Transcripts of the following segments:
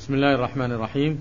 بسم الله الرحمن الرحيم.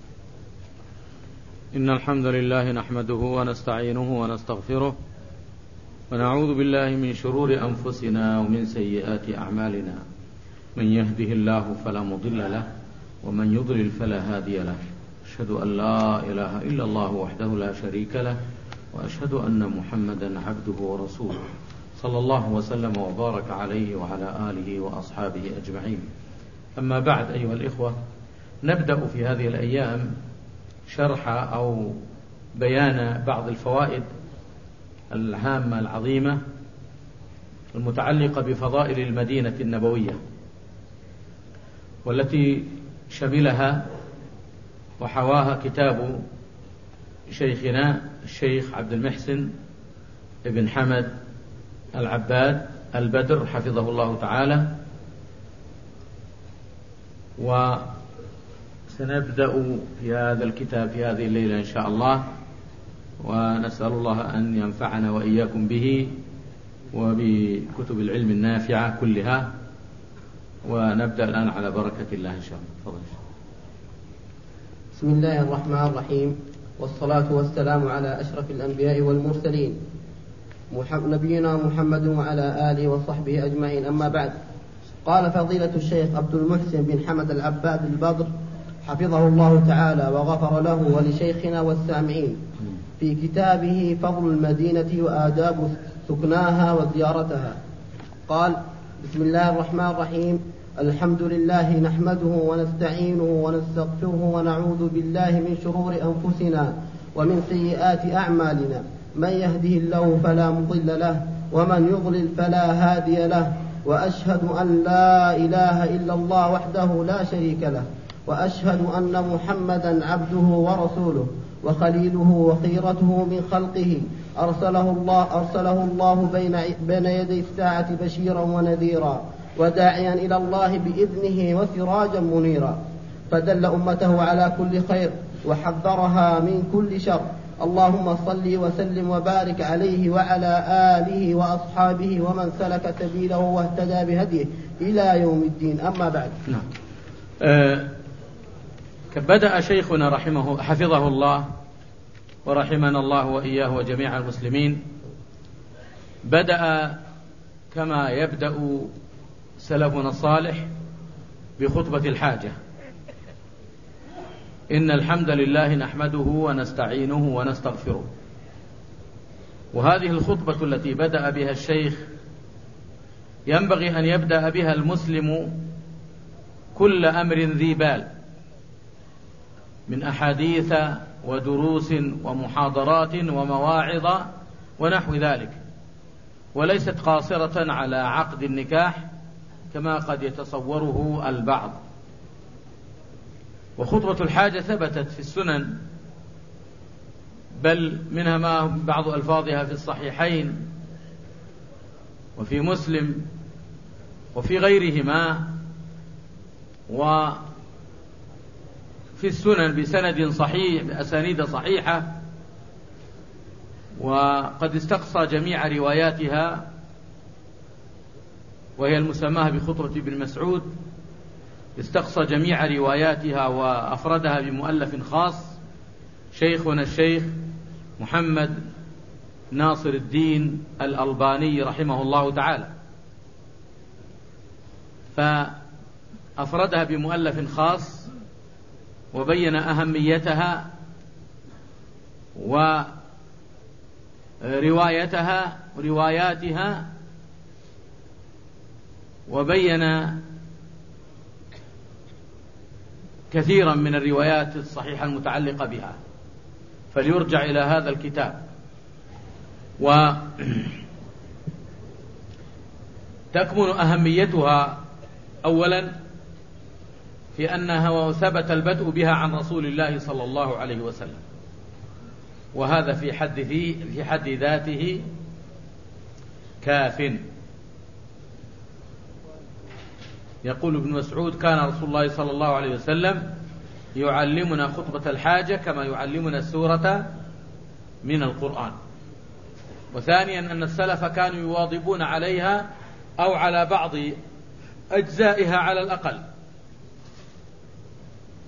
إن الحمد لله نحمده ونستعينه ونستغفره ونعوذ بالله من شرور أنفسنا ومن سيئات أعمالنا، من يهده الله فلا مضل له ومن يضلل فلا هادي له. أشهد أن لا إله إلا الله وحده لا شريك له، وأشهد أن محمدا عبده ورسوله، صلى الله وسلم وبارك عليه وعلى آله وأصحابه أجمعين. أما بعد، أيها الإخوة، نبدأ في هذه الأيام شرح أو بيان بعض الفوائد الهامة العظيمة المتعلقة بفضائل المدينة النبوية، والتي شملها وحواها كتاب شيخنا الشيخ عبد المحسن ابن حمد العباد البدر حفظه الله تعالى. وسنبدأ في هذا الكتاب في هذه الليلة إن شاء الله، ونسأل الله أن ينفعنا وإياكم به وبكتب العلم النافعة كلها. ونبدأ الآن على بركة الله إن شاء الله. تفضل. بسم الله الرحمن الرحيم، والصلاة والسلام على أشرف الأنبياء والمرسلين نبينا محمد وعلى آله وصحبه أجمعين. أما بعد، قال فضيلة الشيخ عبد المحسن بن حمد العباد البدر حفظه الله تعالى وغفر له ولشيخنا والسامعين في كتابه فضل المدينة وآداب سكناها وزيارتها، قال: بسم الله الرحمن الرحيم. الحمد لله نحمده ونستعينه ونستغفره ونعوذ بالله من شرور أنفسنا ومن سيئات أعمالنا، من يهده الله فلا مضل له ومن يضلل فلا هادي له، وأشهد أن لا إله إلا الله وحده لا شريك له، وأشهد أن محمدا عبده ورسوله وخليله وخيرته من خلقه، أرسله الله بين يدي الساعة بشيرا ونذيرا وداعيا إلى الله بإذنه وسراجا منيرا، فدل أمته على كل خير وحذرها من كل شر. اللهم صل وسلم وبارك عليه وعلى آله وأصحابه ومن سلك سبيله واهتدى بهديه إلى يوم الدين. أما بعد. نعم. بدأ شيخنا حفظه الله ورحمنا الله وإياه وجميع المسلمين، بدأ كما يبدأ سلفنا الصالح بخطبة الحاجة: إن الحمد لله نحمده ونستعينه ونستغفره. وهذه الخطبة التي بدأ بها الشيخ ينبغي أن يبدأ بها المسلم كل أمر ذي بال من أحاديث ودروس ومحاضرات ومواعظ ونحو ذلك، وليست قاصرة على عقد النكاح كما قد يتصوره البعض. وخطبة الحاجة ثبتت في السنن، بل منها ما بعض ألفاظها في الصحيحين وفي مسلم وفي غيرهما، وفي السنن بسند صحيح بأسانيد صحيحة، وقد استقصى جميع رواياتها، وهي المسماة بخطبة ابن مسعود. استقصى جميع رواياتها وأفردها بمؤلف خاص شيخنا الشيخ محمد ناصر الدين الألباني رحمه الله تعالى، فأفردها بمؤلف خاص وبين أهميتها ورواياتها وبين كثيرا من الروايات الصحيحة المتعلقة بها، فليرجع إلى هذا الكتاب. وتكمن أهميتها أولا في أنها ثبت البدء بها عن رسول الله صلى الله عليه وسلم، وهذا في حد ذاته كاف. يقول ابن مسعود: كان رسول الله صلى الله عليه وسلم يعلمنا خطبة الحاجة كما يعلمنا السورة من القرآن. وثانيا أن السلف كانوا يواظبون عليها أو على بعض أجزائها على الأقل،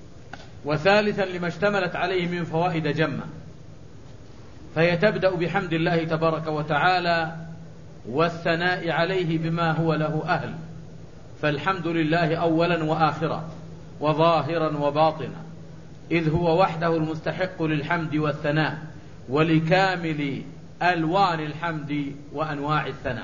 وثالثا لما اشتملت عليه من فوائد جمة، فهي تبدأ بحمد الله تبارك وتعالى والثناء عليه بما هو له أهل، فالحمد لله أولا وآخرا وظاهرا وباطنا، إذ هو وحده المستحق للحمد والثناء ولكامل ألوان الحمد وأنواع الثناء.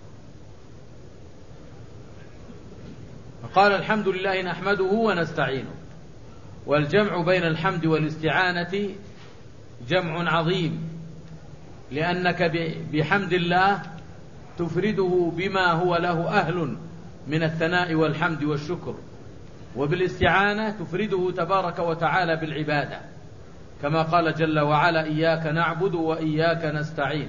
قال الحمد لله نحمده ونستعينه، والجمع بين الحمد والاستعانة جمع عظيم، لأنك بحمد الله تفرده بما هو له أهل من الثناء والحمد والشكر، وبالاستعانة تفرده تبارك وتعالى بالعبادة، كما قال جل وعلا إياك نعبد وإياك نستعين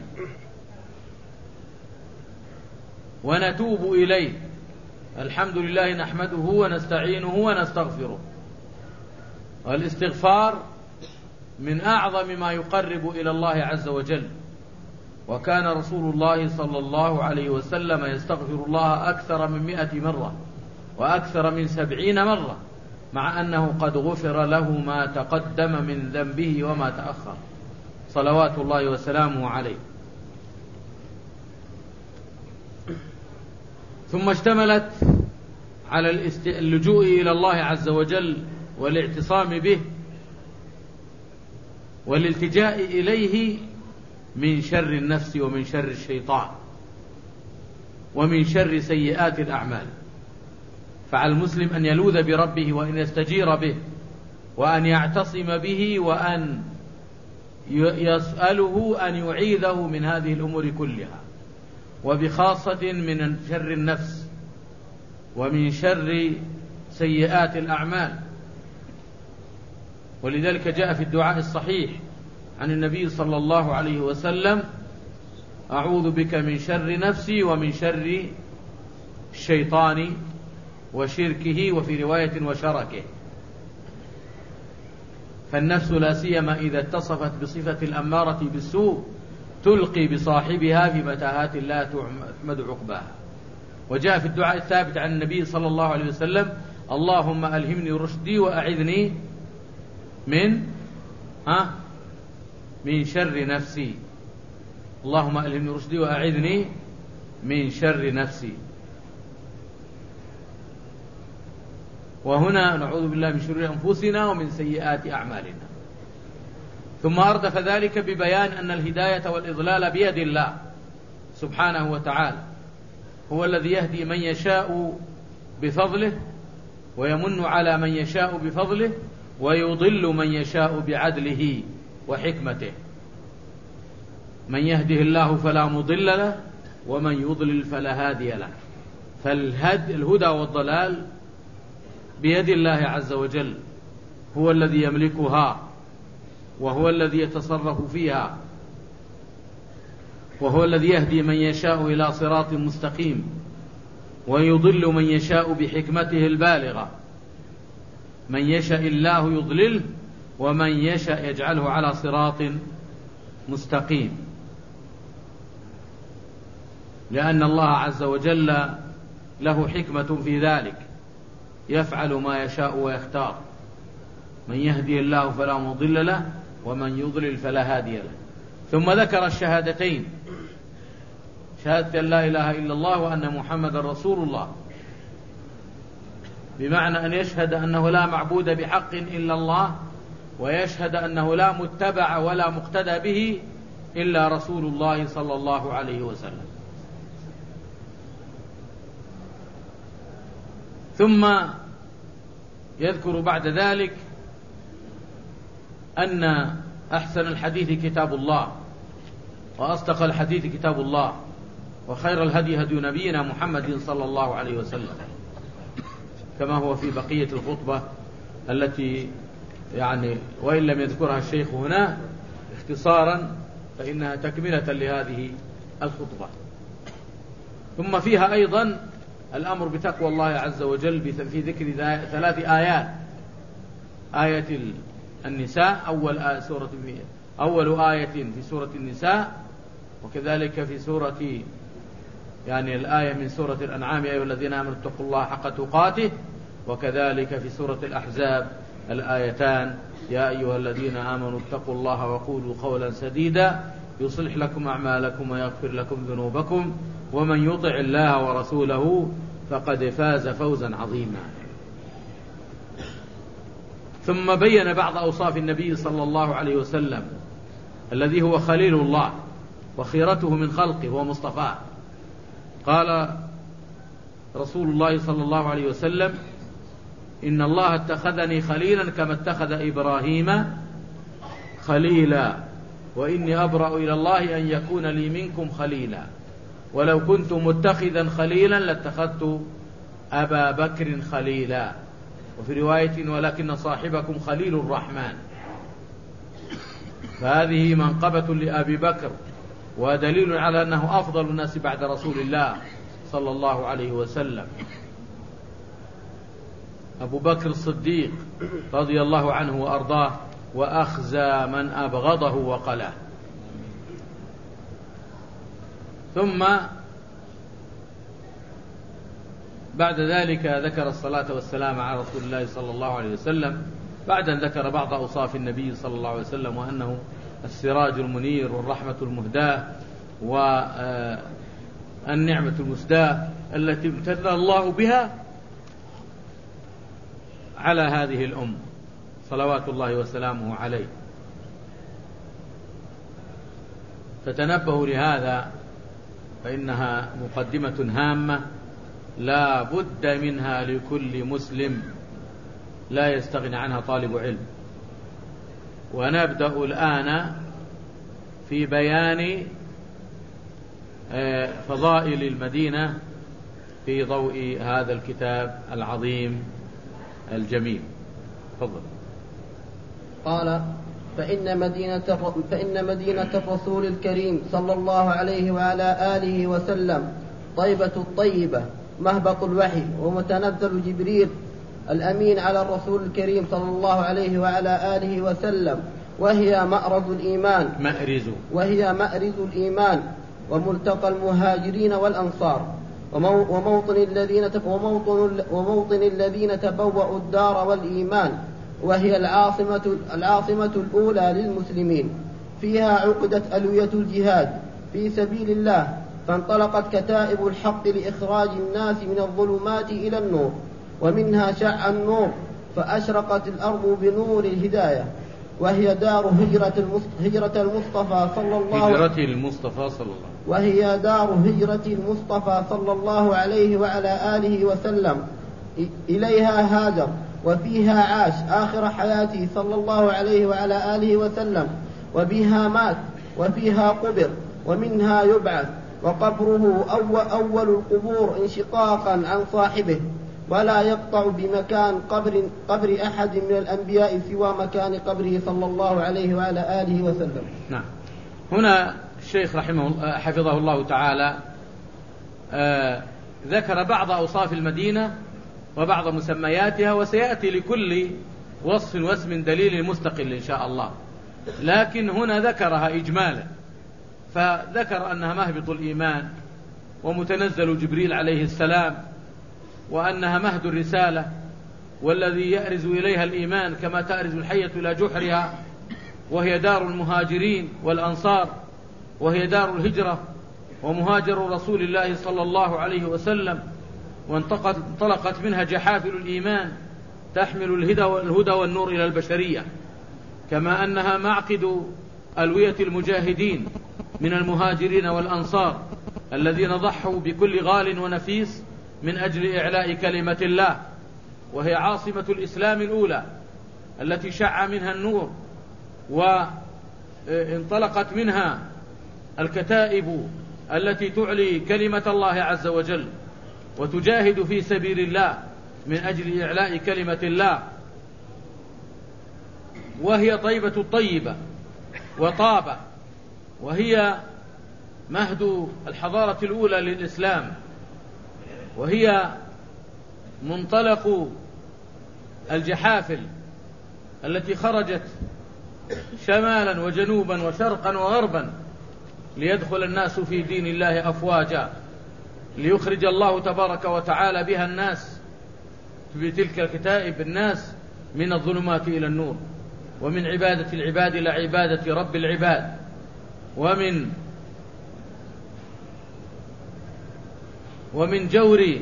ونتوب إليه. الحمد لله نحمده ونستعينه ونستغفره، والاستغفار من أعظم ما يقرب إلى الله عز وجل، وكان رسول الله صلى الله عليه وسلم يستغفر الله أكثر من 100 مرة وأكثر من 70 مرة، مع أنه قد غفر له ما تقدم من ذنبه وما تأخر صلوات الله وسلامه عليه. ثم اشتملت على اللجوء إلى الله عز وجل والاعتصام به والالتجاء إليه من شر النفس ومن شر الشيطان ومن شر سيئات الأعمال. فعلى المسلم أن يلوذ بربه وأن يستجير به وأن يعتصم به وأن يسأله أن يعيذه من هذه الأمور كلها، وبخاصة من شر النفس ومن شر سيئات الأعمال. ولذلك جاء في الدعاء الصحيح عن النبي صلى الله عليه وسلم أعوذ بك من شر نفسي ومن شر الشيطان وشركه، وفي رواية وشركه. فالنفس لا سيما إذا اتصفت بصفة الأمارة بالسوء تلقي بصاحبها في متاهات لا تحمد عقباها. وجاء في الدعاء الثابت عن النبي صلى الله عليه وسلم اللهم ألهمني رشدي وأعذني من شر نفسي. اللهم ألهمني رشدي وأعذني من شر نفسي. وهنا نعوذ بالله من شرور أنفسنا ومن سيئات أعمالنا. ثم أردف ذلك ببيان أن الهداية والإضلال بيد الله سبحانه وتعالى، هو الذي يهدي من يشاء بفضله ويمن على من يشاء بفضله ويضل من يشاء بعدله وحكمته. من يهده الله فلا مضل له ومن يضلل فلا هادي له. فالهدى والضلال بيد الله عز وجل، هو الذي يملكها وهو الذي يتصرف فيها، وهو الذي يهدي من يشاء إلى صراط مستقيم ويضل من يشاء بحكمته البالغة. من يشاء الله يضلله ومن يشاء يجعله على صراط مستقيم، لأن الله عز وجل له حكمة في ذلك، يفعل ما يشاء ويختار. من يهدي الله فلا مضل له ومن يضلل فلا هادي له. ثم ذكر الشهادتين، شهادة أن لا إله إلا الله وأن محمد رسول الله، بمعنى أن يشهد أنه لا معبود بحق إلا الله، ويشهد أنه لا متبع ولا مقتدى به إلا رسول الله صلى الله عليه وسلم. ثم يذكر بعد ذلك أن أحسن الحديث كتاب الله، وأصدق الحديث كتاب الله، وخير الهدي هدي نبينا محمد صلى الله عليه وسلم، كما هو في بقية الخطبة التي وإن لم يذكرها الشيخ هنا اختصارا فإنها تكملة لهذه الخطبة. ثم فيها أيضا الأمر بتقوى الله عز وجل في ذكر 3 آيات: آية النساء أول آية في سورة النساء، وكذلك في سورة الآية من سورة الأنعام: يا أيها الذين آمنوا اتقوا الله حق تقاته، وكذلك في سورة الأحزاب الآيتان: يا أيها الذين آمنوا اتقوا الله وقولوا قولا سديدا يصلح لكم أعمالكم ويغفر لكم ذنوبكم ومن يطع الله ورسوله فقد فاز فوزا عظيما. ثم بين بعض أوصاف النبي صلى الله عليه وسلم الذي هو خليل الله وخيرته من خلقه ومصطفاه. قال رسول الله صلى الله عليه وسلم: إن الله اتخذني خليلا كما اتخذ إبراهيم خليلا، وإني أبرأ إلى الله أن يكون لي منكم خليلا، ولو كنت متخذا خليلا لاتخذت أبا بكر خليلا. وفي رواية: ولكن صاحبكم خليل الرحمن. فهذه منقبة لأبي بكر ودليل على أنه أفضل الناس بعد رسول الله صلى الله عليه وسلم. أبو بكر الصديق رضي الله عنه وأرضاه، وأخزى من أبغضه وقلاه. ثم بعد ذلك ذكر الصلاة والسلام على رسول الله صلى الله عليه وسلم، بعد أن ذكر بعض أوصاف النبي صلى الله عليه وسلم، وأنه السراج المنير والرحمة المهداة والنعمة المسداة التي امتن الله بها على هذه الأمة صلوات الله وسلامه عليه. فتنبهوا لهذا، فإنها مقدمة هامة لا بد منها لكل مسلم، لا يستغني عنها طالب علم. ونبدأ الآن في بيان فضائل المدينة في ضوء هذا الكتاب العظيم الجميل. تفضل. قال: فإن مدينة الرسول الكريم صلى الله عليه وعلى آله وسلم طيبة الطيبة، مهبط الوحي ومتنزل جبريل الأمين على الرسول الكريم صلى الله عليه وعلى آله وسلم، وهي مأرز الإيمان وملتقى المهاجرين والأنصار، وموطن الذين تبوأوا الدار والإيمان، وهي العاصمة الأولى للمسلمين. فيها عقدت ألوية الجهاد في سبيل الله، فانطلقت كتائب الحق لإخراج الناس من الظلمات إلى النور، ومنها شع النور فأشرقت الأرض بنور الهداية. وهي دار هجرة المصطفى صلى الله عليه وعلى آله وسلم. إليها هاجر وفيها عاش آخر حياته صلى الله عليه وعلى آله وسلم، وبها مات وفيها قبر ومنها يبعث، وقبره أول القبور انشقاقا عن صاحبه، ولا يقطع بمكان قبر أحد من الأنبياء سوى مكان قبره صلى الله عليه وعلى آله وسلم. نعم. هنا الشيخ حفظه الله تعالى ذكر بعض أوصاف المدينة وبعض مسمياتها، وسيأتي لكل وصف واسم دليل مستقل إن شاء الله، لكن هنا ذكرها إجمالا. فذكر أنها مهبط الإيمان ومتنزل جبريل عليه السلام، وأنها مهد الرسالة والذي يأرز إليها الإيمان كما تأرز الحية إلى جحرها، وهي دار المهاجرين والأنصار، وهي دار الهجرة ومهاجر رسول الله صلى الله عليه وسلم، وانطلقت منها جحافل الإيمان تحمل الهدى والنور إلى البشرية، كما أنها معقد ألوية المجاهدين من المهاجرين والأنصار الذين ضحوا بكل غال ونفيس من أجل إعلاء كلمة الله، وهي عاصمة الإسلام الأولى التي شع منها النور وانطلقت منها الكتائب التي تعلي كلمة الله عز وجل وتجاهد في سبيل الله من أجل إعلاء كلمة الله. وهي طيبة الطيبة وطابة، وهي مهد الحضارة الأولى للإسلام، وهي منطلق الجحافل التي خرجت شمالا وجنوبا وشرقا وغربا ليدخل الناس في دين الله أفواجا، ليخرج الله تبارك وتعالى بها الناس بتلك الكتائب الناس من الظلمات إلى النور، ومن عبادة العباد إلى عبادة رب العباد، ومن جور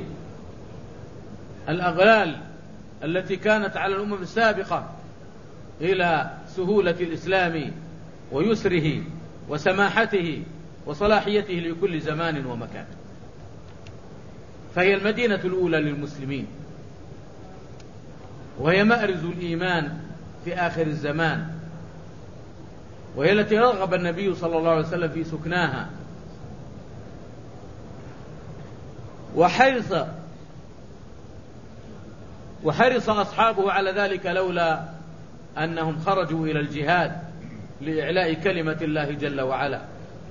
الأغلال التي كانت على الأمم السابقة إلى سهولة الإسلام ويسره وسماحته وصلاحيته لكل زمان ومكان. فهي المدينة الأولى للمسلمين، وهي مأرز الإيمان في آخر الزمان، وهي التي رغب النبي صلى الله عليه وسلم في سكناها، وحرص أصحابه على ذلك لولا أنهم خرجوا إلى الجهاد لإعلاء كلمة الله جل وعلا.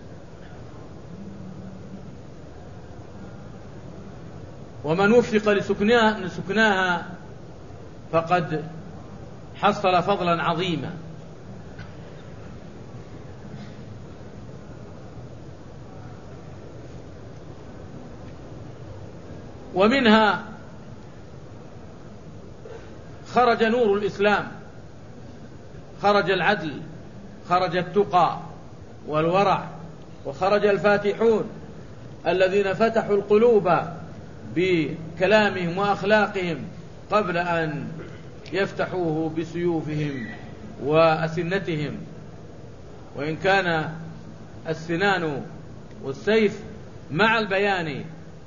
ومن وفق لسكناها فقد حصل فضلا عظيما. ومنها خرج نور الإسلام، خرج العدل، خرج التقى والورع، وخرج الفاتحون الذين فتحوا القلوب بكلامهم وأخلاقهم قبل أن يفتحوه بسيوفهم وأسنتهم. وإن كان السنان والسيف مع البيان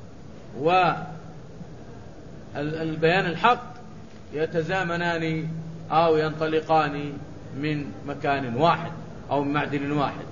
والبيان الحق يتزامنان أو ينطلقان من مكان واحد أو من معدن واحد.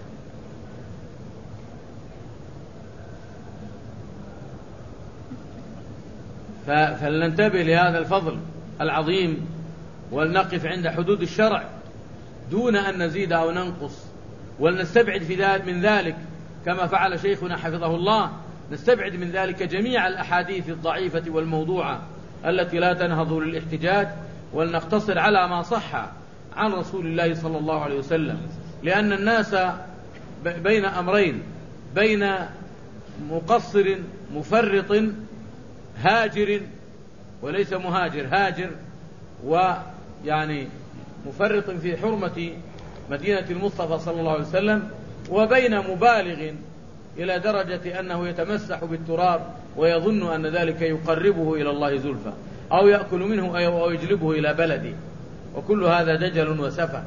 فلننتبه لهذا الفضل العظيم، ولنقف عند حدود الشرع دون أن نزيد أو ننقص، ولنستبعد من ذلك كما فعل شيخنا حفظه الله، نستبعد من ذلك جميع الأحاديث الضعيفة والموضوعة التي لا تنهض للاحتجاج، ولنقتصر على ما صح عن رسول الله صلى الله عليه وسلم. لأن الناس بين أمرين، بين مقصر مفرط هاجر وليس مهاجر، هاجر ويعني مفرط في حرمة مدينة المصطفى صلى الله عليه وسلم، وبين مبالغ إلى درجة أنه يتمسح بالتراب ويظن أن ذلك يقربه إلى الله زلفى، أو يأكل منه أو يجلبه إلى بلده، وكل هذا دجل وسفه.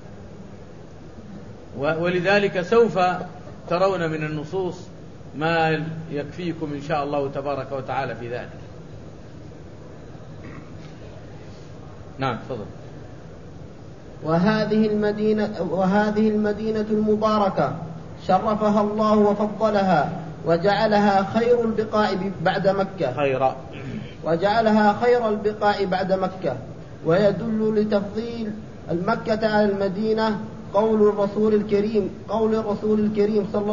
ولذلك سوف ترون من النصوص ما يكفيكم إن شاء الله تبارك وتعالى في ذلك. نعم تفضل. وهذه المدينة المباركة شرفها الله وفضلها وجعلها خير البقاع بعد مكة، وجعلها خير البقاع بعد مكة. ويدل لتفضيل المكة على المدينة قول الرسول الكريم صلى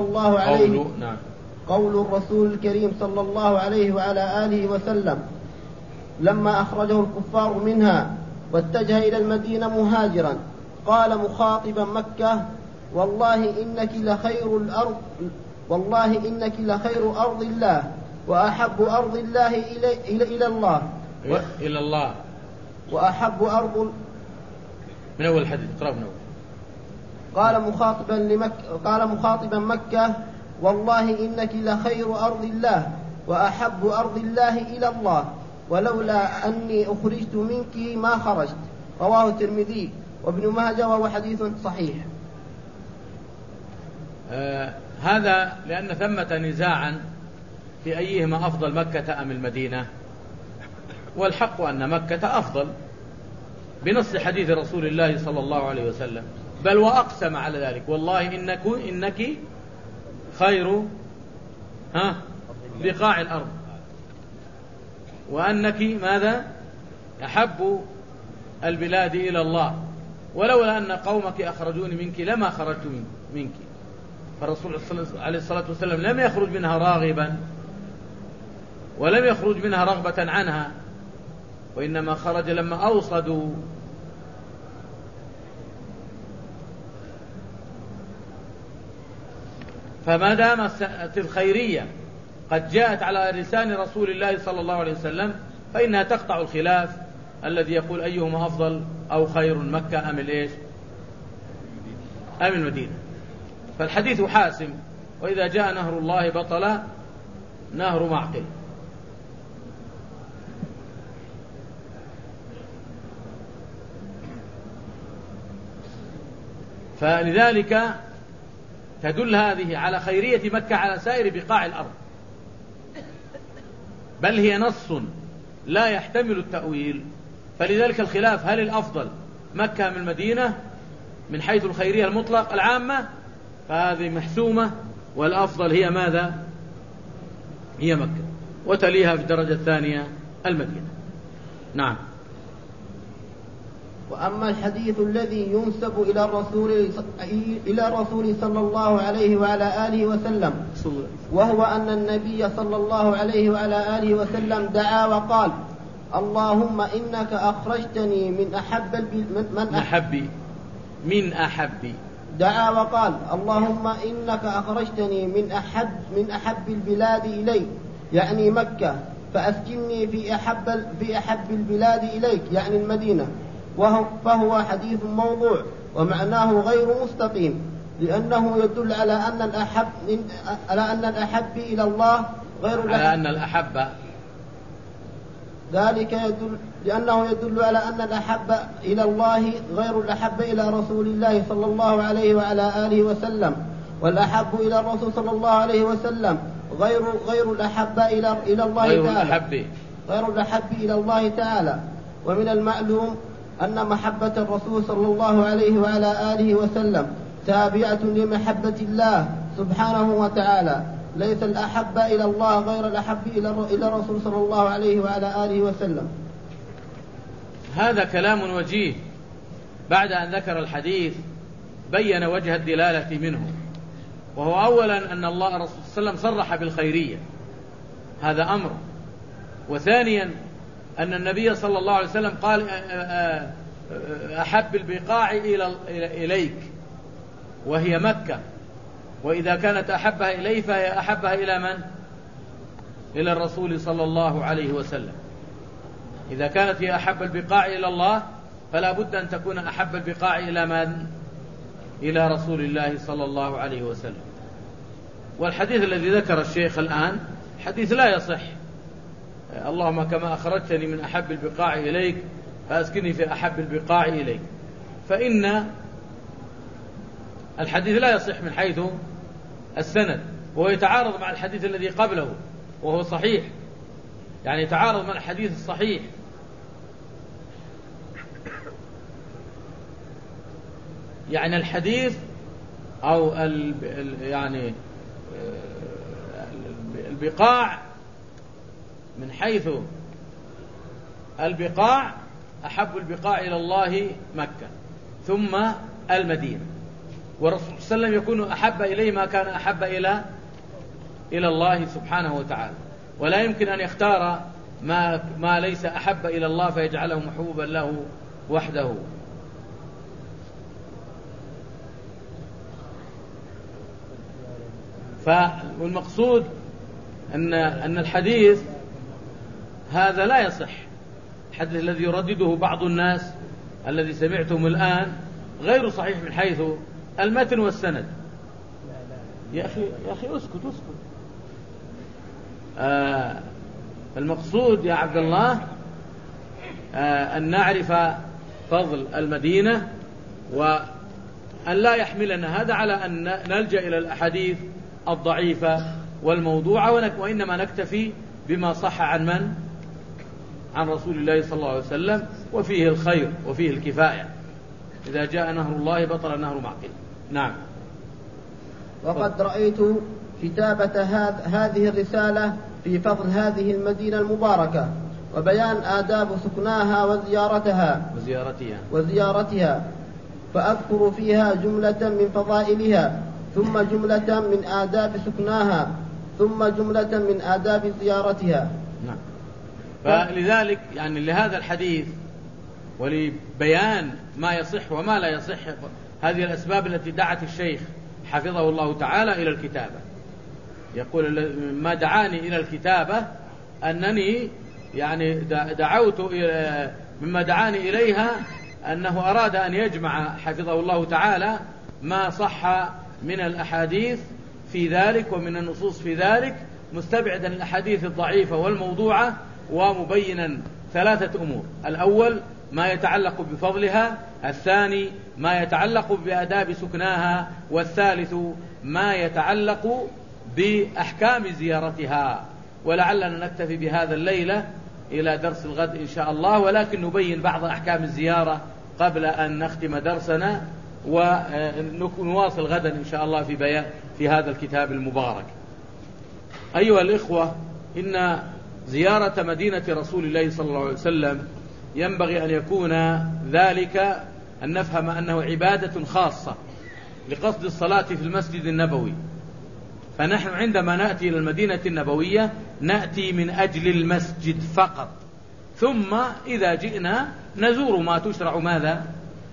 الله عليه وعلى آله وسلم لما أخرجه الكفار منها واتجه إلى المدينة مهاجرا، قال مخاطبا مكة: والله إنك لخير أرض الله وأحب أرض الله إلى الله وأحب أرض من أول الحديث قرأ من أول. قال مخاطبا مكة: والله إنك لخير أرض الله وأحب أرض الله إلى الله، ولولا أني أخرجت منك ما خرجت. رواه الترمذي وابن ماجه وهو حديث صحيح. هذا لأن ثمة نزاعا في أيهما أفضل، مكة أم المدينة، والحق أن مكة أفضل بنص حديث رسول الله صلى الله عليه وسلم، بل وأقسم على ذلك: والله إنك خير بقاع الأرض، وأنك ماذا أحب البلاد إلى الله، ولولا أن قومك أخرجوني منك لما خرجت منك. فالرسول عليه الصلاة والسلام لم يخرج منها راغبا ولم يخرج منها رغبة عنها، وإنما خرج لما أوصدوا. فما دامت الخيرية قد جاءت على لسان رسول الله صلى الله عليه وسلم فإنها تقطع الخلاف الذي يقول أيهما أفضل أو خير، مكة أم الإيش أم المدينة. فالحديث حاسم: وإذا جاء نهر الله بطل نهر معقل. فلذلك تدل هذه على خيرية مكة على سائر بقاع الأرض، بل هي نص لا يحتمل التأويل. فلذلك الخلاف هل الأفضل مكة من المدينة من حيث الخيرية المطلق العامة، فهذه محسومة، والأفضل هي ماذا؟ هي مكة، وتليها في الدرجة الثانية المدينة. نعم. وأما الحديث الذي ينسب إلى الرسول صلى الله عليه وعلى آله وسلم، وهو أن النبي صلى الله عليه وعلى آله وسلم دعا وقال: اللهم إنك أخرجتني من أحب دعا وقال: اللهم إنك أخرجتني من أحب البلاد إليك، يعني مكة، فأسكنني في أحب البلاد إليك، يعني المدينة. فهو حديث موضوع ومعناه غير مستقيم، لأنه يدل على أن الأحب إلى الله غير ذلك يدل لأنه يدل على أن الأحب إلى الله غير الأحب إلى رسول الله صلى الله عليه وعلى آله وسلم، والأحب إلى الرسول صلى الله عليه وسلم غير الأحب إلى الله تعالى، غير الأحب إلى الله تعالى. ومن المعلوم أن محبة الرسول صلى الله عليه وعلى آله وسلم تابعة لمحبة الله سبحانه وتعالى، ليس الأحب إلى الله غير الأحب إلى الرسول صلى الله عليه وعلى آله وسلم. هذا كلام وجيه. بعد أن ذكر الحديث بين وجه الدلالة منه، وهو أولا أن الله الرسول صلى الله عليه وسلم صرح بالخيرية، هذا أمر. وثانيا أن النبي صلى الله عليه وسلم قال: أحب البقاع إليك، وهي مكة، وإذا كانت أحبها إليه فهي أحبها إلى من؟ إلى الرسول صلى الله عليه وسلم. إذا كانت هي أحب البقاع إلى الله فلا بد أن تكون أحب البقاع إلى من؟ إلى رسول الله صلى الله عليه وسلم. والحديث الذي ذكر الشيخ الآن حديث لا يصح: اللهم كما أخرجتني من أحب البقاع إليك فأسكني في أحب البقاع إليك. فإن الحديث لا يصح من حيث السند، وهو يتعارض مع الحديث الذي قبله وهو صحيح، يعني يتعارض مع الحديث الصحيح. يعني الحديث أو يعني البقاع من حيث البقاع أحب البقاع إلى الله مكة ثم المدينة، والرسول صلى الله عليه وسلم يكون أحب إليه ما كان أحب إلى الله سبحانه وتعالى، ولا يمكن أن يختار ما ليس أحب إلى الله فيجعله محبوبا له وحده. والمقصود أن الحديث هذا لا يصح. الحديث الذي يردده بعض الناس الذي سمعتم الآن غير صحيح من حيث المتن والسند. يا أخي اسكت. المقصود يا عبد الله أن نعرف فضل المدينة، وأن لا يحملنا هذا على أن نلجأ إلى الأحاديث الضعيفة والموضوعة، وإنما نكتفي بما صح عن من؟ عن رسول الله صلى الله عليه وسلم، وفيه الخير وفيه الكفاية. إذا جاء نهر الله بطل نهر معقل. نعم. وقد رأيت كتابة هذه الرسالة في فضل هذه المدينة المباركة وبيان آداب سكناها وزيارتها، فأذكر فيها جملة من فضائلها، ثم جملة من آداب سكناها، ثم جملة من آداب زيارتها. نعم. فلذلك يعني لهذا الحديث ولبيان ما يصح وما لا يصح، هذه الأسباب التي دعت الشيخ حفظه الله تعالى إلى الكتابة. يقول: ما دعاني إلى الكتابة أنني يعني دعوت مما دعاني إليها أنه أراد أن يجمع حفظه الله تعالى ما صح من الأحاديث في ذلك ومن النصوص في ذلك، مستبعدا الأحاديث الضعيفة والموضوعة، ومبينا 3 أمور: الأول ما يتعلق بفضلها، الثاني ما يتعلق بآداب سكناها، والثالث ما يتعلق بأحكام زيارتها. ولعلنا نكتفي بهذا الليلة إلى درس الغد إن شاء الله، ولكن نبين بعض أحكام الزيارة قبل أن نختم درسنا، ونواصل غدا إن شاء الله في بيان في هذا الكتاب المبارك. أيها الإخوة، إن زيارة مدينة رسول الله صلى الله عليه وسلم ينبغي أن يكون ذلك، أن نفهم أنه عبادة خاصة لقصد الصلاة في المسجد النبوي. فنحن عندما نأتي إلى المدينة النبوية نأتي من أجل المسجد فقط، ثم إذا جئنا نزور ما تشرع ماذا؟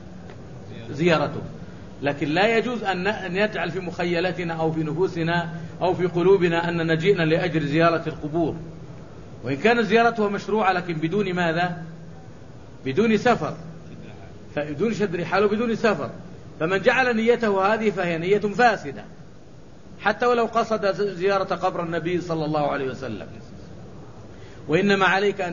زيارته. لكن لا يجوز أن يجعل في مخيلتنا أو في نفوسنا أو في قلوبنا أننا جئنا لأجل زيارة القبور، وإن كانت زيارتها مشروعة لكن بدون ماذا؟ بدون سفر، بدون شد رحال وبدون سفر. فمن جعل نيته هذه فهي نية فاسدة، حتى ولو قصد زيارة قبر النبي صلى الله عليه وسلم. وإنما عليك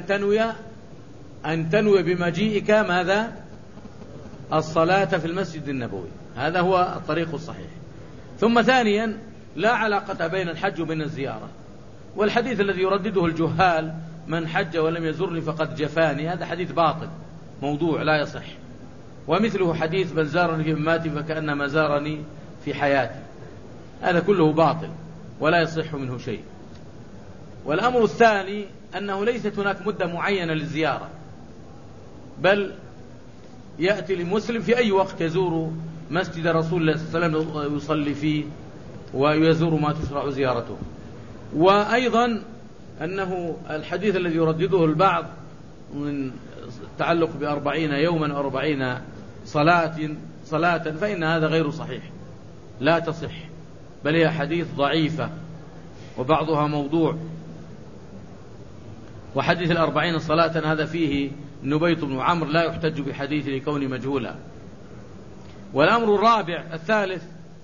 أن تنوي بمجيئك ماذا؟ الصلاة في المسجد النبوي. هذا هو الطريق الصحيح. ثم ثانيا، لا علاقة بين الحج وبين الزيارة. والحديث الذي يردده الجهال: من حج ولم يزرني فقد جفاني، هذا حديث باطل موضوع لا يصح. ومثله حديث: من زارني في مماتي فكأنما زارني في حياتي، هذا كله باطل ولا يصح منه شيء. والأمر الثاني أنه ليست هناك مدة معينة للزيارة، بل يأتي للمسلم في أي وقت يزور مسجد رسول الله صلى الله عليه وسلم يصلي فيه ويزور ما تشرع زيارته. وأيضا أنه الحديث الذي يردده البعض من تعلق ب40 يوما أو 40 صلاة فإن هذا غير صحيح، لا تصح، بل هي حديث ضعيفة وبعضها موضوع. وحديث 40 صلاة هذا فيه نبيط بن عمرو لا يحتج بحديث لكونه مجهولا. والأمر الرابع الثالث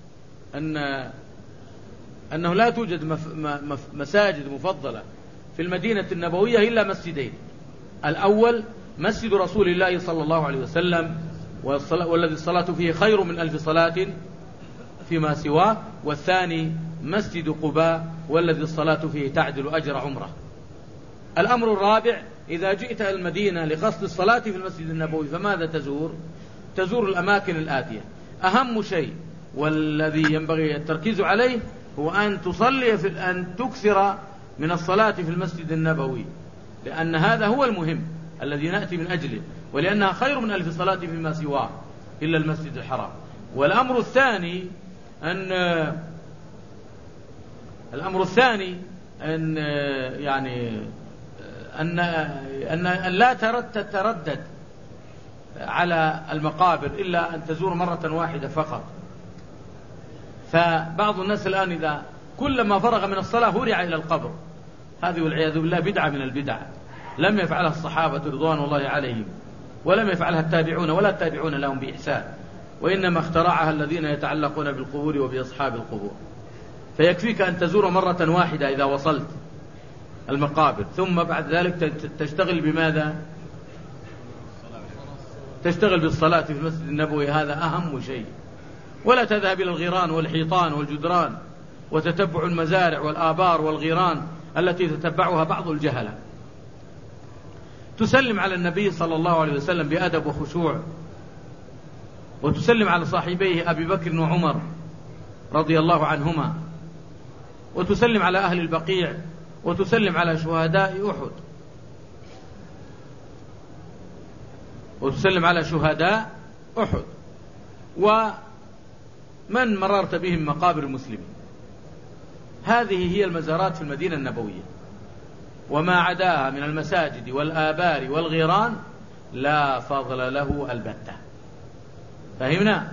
أنه لا توجد مساجد مفضلة في المدينة النبوية إلا مسجدين: الأول مسجد رسول الله صلى الله عليه وسلم، والذي الصلاة فيه خير من 1000 صلاة فيما سواه، والثاني مسجد قباء والذي الصلاة فيه تعدل أجر عمره. الأمر الرابع: إذا جئت المدينة لقصد الصلاة في المسجد النبوي فماذا تزور؟ تزور الأماكن الآتية. أهم شيء والذي ينبغي التركيز عليه هو أن أن تكثر من الصلاة في المسجد النبوي، لأن هذا هو المهم الذي نأتي من أجله، ولأنها خير من 1000 صلاة فيما سواه إلا المسجد الحرام. والأمر الثاني أن لا تتردد على المقابر إلا أن تزور مرة واحدة فقط. فبعض الناس الآن إذا كلما فرغ من الصلاة هرع إلى القبر، هذه والعياذ بالله بدعة من البدع لم يفعلها الصحابة رضوان الله عليهم، ولم يفعلها التابعون ولا التابعون لهم بإحسان، وإنما اخترعها الذين يتعلقون بالقبور وبأصحاب القبور. فيكفيك أن تزور مرة واحدة إذا وصلت المقابر، ثم بعد ذلك تشتغل بماذا؟ تشتغل بالصلاة في المسجد النبوي، هذا أهم شيء. ولا تذهب إلى الغيران والحيطان والجدران وتتبع المزارع والآبار والغيران التي تتبعها بعض الجهلة. تسلم على النبي صلى الله عليه وسلم بأدب وخشوع، وتسلم على صاحبيه أبي بكر وعمر رضي الله عنهما، وتسلم على أهل البقيع، وتسلم على شهداء أحد، وتسلم على شهداء أحد، ومن مررت بهم مقابر المسلمين. هذه هي المزارات في المدينة النبوية، وما عداها من المساجد والآبار والغيران لا فضل له البتة. فهمنا؟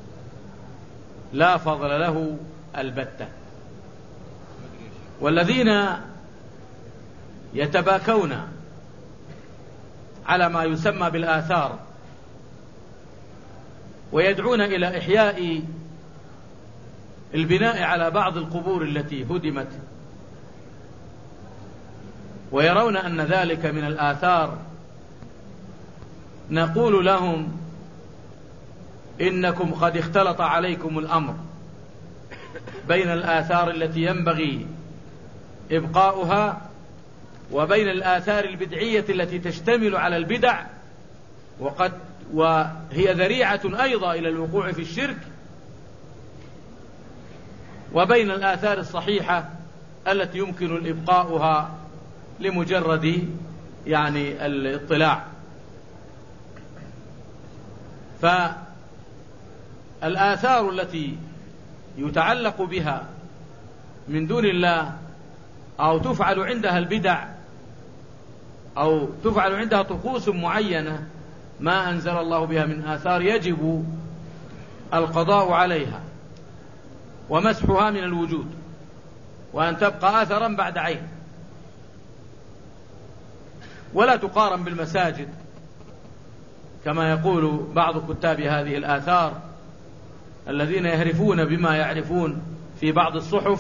لا فضل له البتة. والذين يتباكون على ما يسمى بالآثار، ويدعون إلى إحياء البناء على بعض القبور التي هدمت، ويرون أن ذلك من الآثار، نقول لهم إنكم قد اختلط عليكم الأمر بين الآثار التي ينبغي إبقاؤها وبين الآثار البدعية التي تشتمل على البدع، وهي ذريعة أيضا إلى الوقوع في الشرك، وبين الآثار الصحيحة التي يمكن إبقاؤها لمجرد يعني الاطلاع. فالآثار التي يتعلق بها من دون الله أو تفعل عندها البدع أو تفعل عندها طقوس معينة ما أنزل الله بها من آثار، يجب القضاء عليها ومسحها من الوجود، وأن تبقى أثرا بعد عين، ولا تقارن بالمساجد كما يقول بعض كتاب هذه الآثار الذين يهرفون بما يعرفون في بعض الصحف،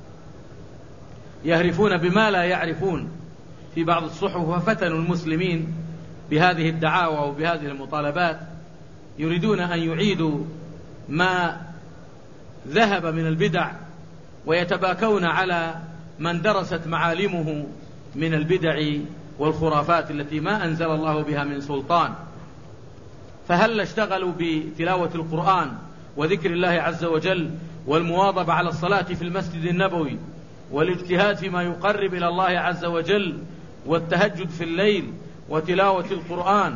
يهرفون بما لا يعرفون في بعض الصحف، وفتنوا المسلمين بهذه الدعاوى وبهذه المطالبات، يريدون أن يعيدوا ما ذهب من البدع، ويتباكون على من درست معالمه من البدع والخرافات التي ما أنزل الله بها من سلطان. فهل اشتغلوا بتلاوة القرآن وذكر الله عز وجل والمواظبة على الصلاة في المسجد النبوي والاجتهاد فيما يقرب إلى الله عز وجل والتهجد في الليل وتلاوة القرآن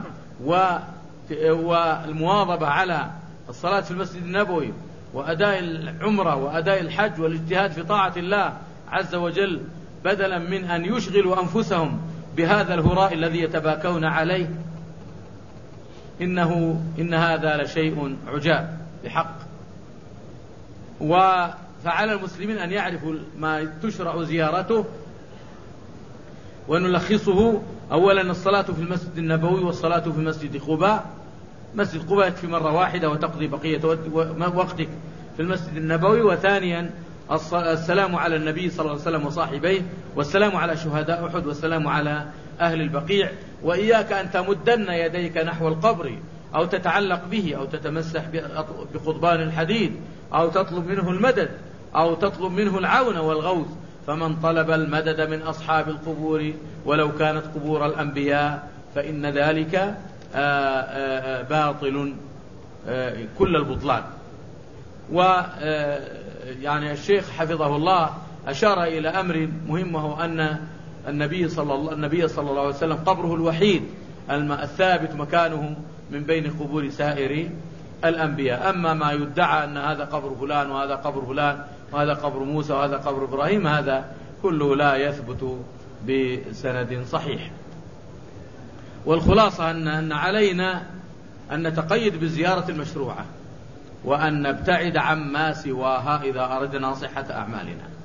والمواظبة على الصلاة في المسجد النبوي وأداء العمرة وأداء الحج والاجتهاد في طاعة الله عز وجل، بدلا من أن يشغلوا أنفسهم بهذا الهراء الذي يتباكون عليه؟ إن هذا لشيء عجاب بحق. فعلى المسلمين أن يعرفوا ما تشرع زيارته، ونلخصه: أولا الصلاة في المسجد النبوي والصلاة في مسجد قباء. مسجد قباء يكفي مرة واحدة وتقضي بقية وقتك في المسجد النبوي. وثانيا السلام على النبي صلى الله عليه وسلم وصاحبيه، والسلام على شهداء أحد، والسلام على أهل البقيع. وإياك أن تمدن يديك نحو القبر أو تتعلق به أو تتمسح بقضبان الحديد أو تطلب منه المدد أو تطلب منه العون والغوث، فمن طلب المدد من أصحاب القبور ولو كانت قبور الأنبياء فإن ذلك باطل كل البطلان. ويعني الشيخ حفظه الله أشار إلى أمر مهم، وهو أن النبي صلى الله عليه وسلم قبره الوحيد الثابت مكانه من بين قبور سائر الأنبياء. أما ما يدعى أن هذا قبر فلان وهذا قبر فلان وهذا قبر موسى وهذا قبر إبراهيم، هذا كله لا يثبت بسند صحيح. والخلاصة أن علينا أن نتقيد بالزيارة المشروعة، وأن نبتعد عما سواها إذا أردنا صحة أعمالنا.